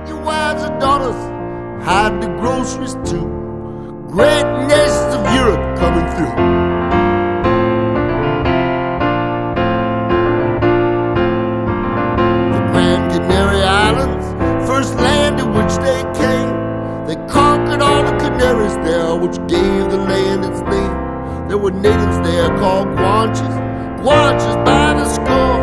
your wives and daughters, hide the groceries too. Great nations of Europe coming through. The Grand Canary Islands, first land in which they came. They conquered all the Canaries there, which gave the land its name. There were natives there called Guanches, Guanches by the score.